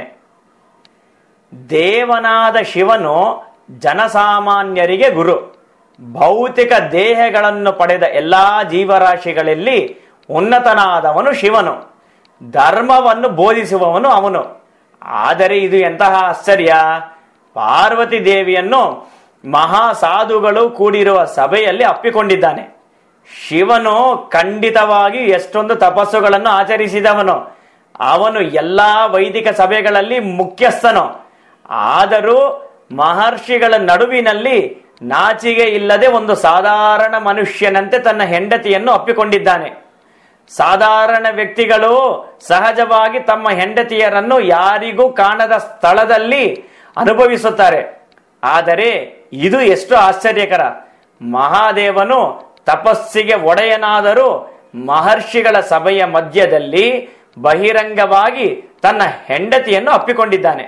ದೇವನಾದ ಶಿವನು ಜನಸಾಮಾನ್ಯರಿಗೆ ಗುರು. ಭೌತಿಕ ದೇಹಗಳನ್ನು ಪಡೆದ ಎಲ್ಲಾ ಜೀವರಾಶಿಗಳಲ್ಲಿ ಉನ್ನತನಾದವನು ಶಿವನು. ಧರ್ಮವನ್ನು ಬೋಧಿಸುವವನು ಅವನು. ಆದರೆ ಇದು ಎಂತಹ ಆಶ್ಚರ್ಯ! ಪಾರ್ವತಿ ದೇವಿಯನ್ನು ಮಹಾಸಾಧುಗಳು ಕೂಡಿರುವ ಸಭೆಯಲ್ಲಿ ಅಪ್ಪಿಕೊಂಡಿದ್ದಾನೆ. ಶಿವನು ಖಂಡಿತವಾಗಿ ಎಷ್ಟೊಂದು ತಪಸ್ಸುಗಳನ್ನು ಆಚರಿಸಿದವನು. ಅವನು ಎಲ್ಲಾ ವೈದಿಕ ಸಭೆಗಳಲ್ಲಿ ಮುಖ್ಯಸ್ಥನು. ಆದರೂ ಮಹರ್ಷಿಗಳ ನಡುವಿನಲ್ಲಿ ನಾಚಿಗೆ ಇಲ್ಲದೆ ಒಂದು ಸಾಧಾರಣ ಮನುಷ್ಯನಂತೆ ತನ್ನ ಹೆಂಡತಿಯನ್ನು ಅಪ್ಪಿಕೊಂಡಿದ್ದಾನೆ. ಸಾಧಾರಣ ವ್ಯಕ್ತಿಗಳು ಸಹಜವಾಗಿ ತಮ್ಮ ಹೆಂಡತಿಯರನ್ನು ಯಾರಿಗೂ ಕಾಣದ ಸ್ಥಳದಲ್ಲಿ ಅನುಭವಿಸುತ್ತಾರೆ. ಆದರೆ ಇದು ಎಷ್ಟು ಆಶ್ಚರ್ಯಕರ! ಮಹಾದೇವನು ತಪಸ್ಸಿಗೆ ಒಡೆಯನಾದರೂ ಮಹರ್ಷಿಗಳ ಸಭೆಯ ಮಧ್ಯದಲ್ಲಿ ಬಹಿರಂಗವಾಗಿ ತನ್ನ ಹೆಂಡತಿಯನ್ನು ಅಪ್ಪಿಕೊಂಡಿದ್ದಾನೆ.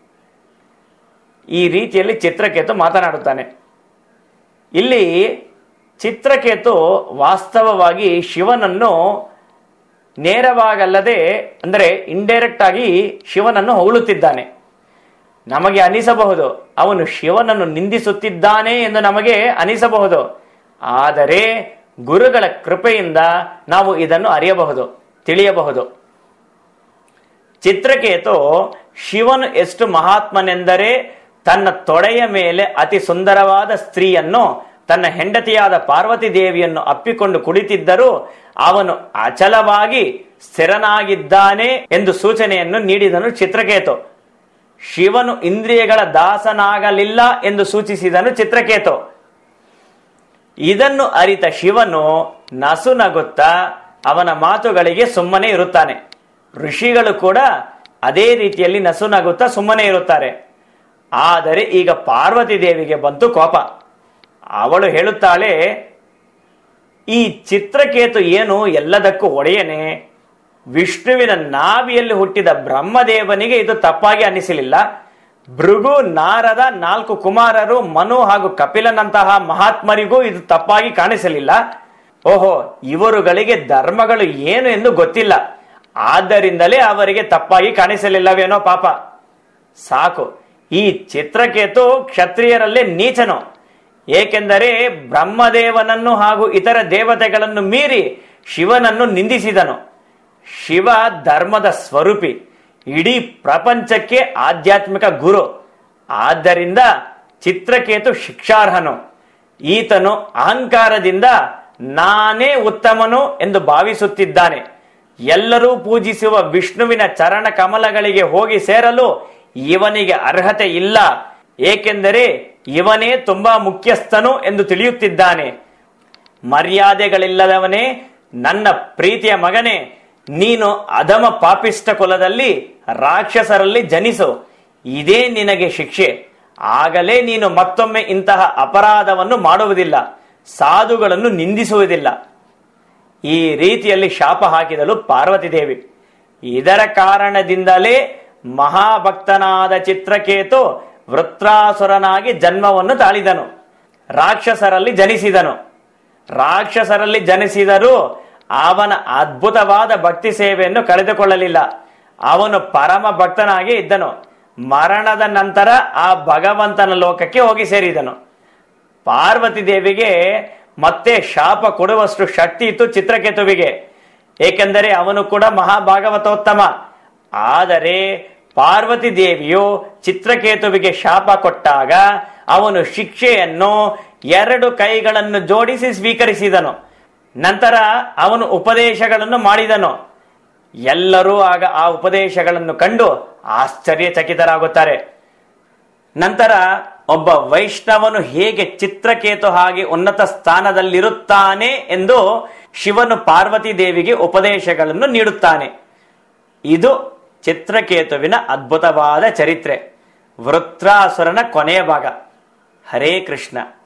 ಈ ರೀತಿಯಲ್ಲಿ ಚಿತ್ರಕೇತು ಮಾತನಾಡುತ್ತಾನೆ. ಇಲ್ಲಿ ಚಿತ್ರಕೇತು ವಾಸ್ತವವಾಗಿ ಶಿವನನ್ನು ನೇರವಾಗಲ್ಲದೆ, ಅಂದರೆ ಇಂಡೈರೆಕ್ಟ್ ಆಗಿ ಶಿವನನ್ನು ಹೊಗಳುತ್ತಿದ್ದಾನೆ. ನಮಗೆ ಅನಿಸಬಹುದು ಅವನು ಶಿವನನ್ನು ನಿಂದಿಸುತ್ತಿದ್ದಾನೆ ಎಂದು ನಮಗೆ ಅನಿಸಬಹುದು. ಆದರೆ ಗುರುಗಳ ಕೃಪೆಯಿಂದ ನಾವು ಇದನ್ನು ಅರಿಯಬಹುದು, ತಿಳಿಯಬಹುದು. ಚಿತ್ರಕೇತು ಶಿವನು ಎಷ್ಟು ಮಹಾತ್ಮನೆಂದರೆ ತನ್ನ ತೊಡೆಯ ಮೇಲೆ ಅತಿ ಸುಂದರವಾದ ಸ್ತ್ರೀಯನ್ನು, ತನ್ನ ಹೆಂಡತಿಯಾದ ಪಾರ್ವತಿ ದೇವಿಯನ್ನು ಅಪ್ಪಿಕೊಂಡು ಕುಳಿತಿದ್ದರೂ ಅವನು ಅಚಲವಾಗಿ ಸ್ಥಿರನಾಗಿದ್ದಾನೆ ಎಂದು ಸೂಚನೆಯನ್ನು ನೀಡಿದನು ಚಿತ್ರಕೇತು. ಶಿವನು ಇಂದ್ರಿಯಗಳ ದಾಸನಾಗಲಿಲ್ಲ ಎಂದು ಸೂಚಿಸಿದನು ಚಿತ್ರಕೇತು. ಇದನ್ನು ಅರಿತ ಶಿವನು ನಸು ನಗುತ್ತಾ ಅವನ ಮಾತುಗಳಿಗೆ ಸುಮ್ಮನೆ ಇರುತ್ತಾನೆ. ಋಷಿಗಳು ಕೂಡ ಅದೇ ರೀತಿಯಲ್ಲಿ ನಸು ನಗುತ್ತಾ ಸುಮ್ಮನೆ ಇರುತ್ತಾರೆ. ಆದರೆ ಈಗ ಪಾರ್ವತಿ ದೇವಿಗೆ ಬಂತು ಕೋಪ. ಅವಳು ಹೇಳುತ್ತಾಳೆ, ಈ ಚಿತ್ರಕೇತು ಏನು ಎಲ್ಲದಕ್ಕೂ ಒಡೆಯನೆ? ವಿಷ್ಣುವಿನ ನಾಭಿಯಲ್ಲಿ ಹುಟ್ಟಿದ ಬ್ರಹ್ಮದೇವನಿಗೆ ಇದು ತಪ್ಪಾಗಿ ಅನಿಸಲಿಲ್ಲ. ಭೃಗು, ನಾರದ, 4 ಕುಮಾರರು, ಮನು ಹಾಗೂ ಕಪಿಲನಂತಹ ಮಹಾತ್ಮರಿಗೂ ಇದು ತಪ್ಪಾಗಿ ಕಾಣಿಸಲಿಲ್ಲ. ಓಹೋ, ಇವರುಗಳಿಗೆ ಧರ್ಮಗಳು ಏನು ಎಂದು ಗೊತ್ತಿಲ್ಲ. ಆದ್ದರಿಂದಲೇ ಅವರಿಗೆ ತಪ್ಪಾಗಿ ಕಾಣಿಸಲಿಲ್ಲವೇನೋ ಪಾಪ. ಸಾಕು, ಈ ಚಿತ್ರಕೇತು ಕ್ಷತ್ರಿಯರಲ್ಲೇ ನೀಚನು. ಏಕೆಂದರೆ ಬ್ರಹ್ಮದೇವನನ್ನು ಹಾಗೂ ಇತರ ದೇವತೆಗಳನ್ನು ಮೀರಿ ಶಿವನನ್ನು ನಿಂದಿಸಿದನು. ಶಿವ ಧರ್ಮದ ಸ್ವರೂಪಿ, ಇಡೀ ಪ್ರಪಂಚಕ್ಕೆ ಆಧ್ಯಾತ್ಮಿಕ ಗುರು. ಆದ್ದರಿಂದ ಚಿತ್ರಕೇತು ಶಿಕ್ಷಾರ್ಹನು. ಈತನು ಅಹಂಕಾರದಿಂದ ನಾನೇ ಉತ್ತಮನು ಎಂದು ಭಾವಿಸುತ್ತಿದ್ದಾನೆ. ಎಲ್ಲರೂ ಪೂಜಿಸುವ ವಿಷ್ಣುವಿನ ಚರಣ ಕಮಲಗಳಿಗೆ ಹೋಗಿ ಸೇರಲು ಇವನಿಗೆ ಅರ್ಹತೆ ಇಲ್ಲ. ಏಕೆಂದರೆ ಇವನೇ ತುಂಬಾ ಮುಖ್ಯಸ್ಥನು ಎಂದು ತಿಳಿಯುತ್ತಿದ್ದಾನೆ. ಮರ್ಯಾದೆಗಳಿಲ್ಲದವನೇ, ನನ್ನ ಪ್ರೀತಿಯ ಮಗನೇ, ನೀನು ಅಧಮ ಪಾಪಿಷ್ಟ ಕುಲದಲ್ಲಿ ರಾಕ್ಷಸರಲ್ಲಿ ಜನಿಸು. ಇದೇ ನಿನಗೆ ಶಿಕ್ಷೆ. ಆಗಲೇ ನೀನು ಮತ್ತೊಮ್ಮೆ ಇಂತಹ ಅಪರಾಧವನ್ನು ಮಾಡುವುದಿಲ್ಲ, ಸಾಧುಗಳನ್ನು ನಿಂದಿಸುವುದಿಲ್ಲ. ಈ ರೀತಿಯಲ್ಲಿ ಶಾಪ ಹಾಕಿದಳು ಪಾರ್ವತಿ ದೇವಿ. ಇದರ ಕಾರಣದಿಂದಲೇ ಮಹಾಭಕ್ತನಾದ ಚಿತ್ರಕೇತು ವೃತ್ರಾಸುರನಾಗಿ ಜನ್ಮವನ್ನು ತಾಳಿದನು. ರಾಕ್ಷಸರಲ್ಲಿ ಜನಿಸಿದರೂ ಅವನ ಅದ್ಭುತವಾದ ಭಕ್ತಿ ಸೇವೆಯನ್ನು ಕಳೆದುಕೊಳ್ಳಲಿಲ್ಲ. ಅವನು ಪರಮ ಭಕ್ತನಾಗಿ ಇದ್ದನು. ಮರಣದ ನಂತರ ಆ ಭಗವಂತನ ಲೋಕಕ್ಕೆ ಹೋಗಿ ಸೇರಿದನು. ಪಾರ್ವತಿ ದೇವಿಗೆ ಮತ್ತೆ ಶಾಪ ಕೊಡುವಷ್ಟು ಶಕ್ತಿ ಇತ್ತು ಚಿತ್ರಕೇತುವಿಗೆ, ಏಕೆಂದರೆ ಅವನು ಕೂಡ ಮಹಾಭಾಗವತೋತ್ತಮ. ಆದರೆ ಪಾರ್ವತಿ ದೇವಿಯು ಚಿತ್ರಕೇತುವಿಗೆ ಶಾಪ ಕೊಟ್ಟಾಗ ಅವನು ಶಿಕ್ಷೆಯನ್ನು 2 ಕೈಗಳನ್ನು ಜೋಡಿಸಿ ಸ್ವೀಕರಿಸಿದನು. ನಂತರ ಅವನು ಉಪದೇಶಗಳನ್ನು ಮಾಡಿದನು. ಎಲ್ಲರೂ ಆಗ ಆ ಉಪದೇಶಗಳನ್ನು ಕಂಡು ಆಶ್ಚರ್ಯಚಕಿತರಾಗುತ್ತಾರೆ. ನಂತರ ಒಬ್ಬ ವೈಷ್ಣವನು ಹೇಗೆ ಚಿತ್ರಕೇತು ಹಾಗೆ ಉನ್ನತ ಸ್ಥಾನದಲ್ಲಿರುತ್ತಾನೆ ಎಂದು ಶಿವನು ಪಾರ್ವತಿ ದೇವಿಗೆ ಉಪದೇಶಗಳನ್ನು ನೀಡುತ್ತಾನೆ. ಇದು ಚಿತ್ರಕೇತುವಿನ ಅದ್ಭುತವಾದ ಚರಿತ್ರೆ. ವೃತ್ರಾಸುರನ ಕೊನೆಯ ಭಾಗ. ಹರೇ ಕೃಷ್ಣ.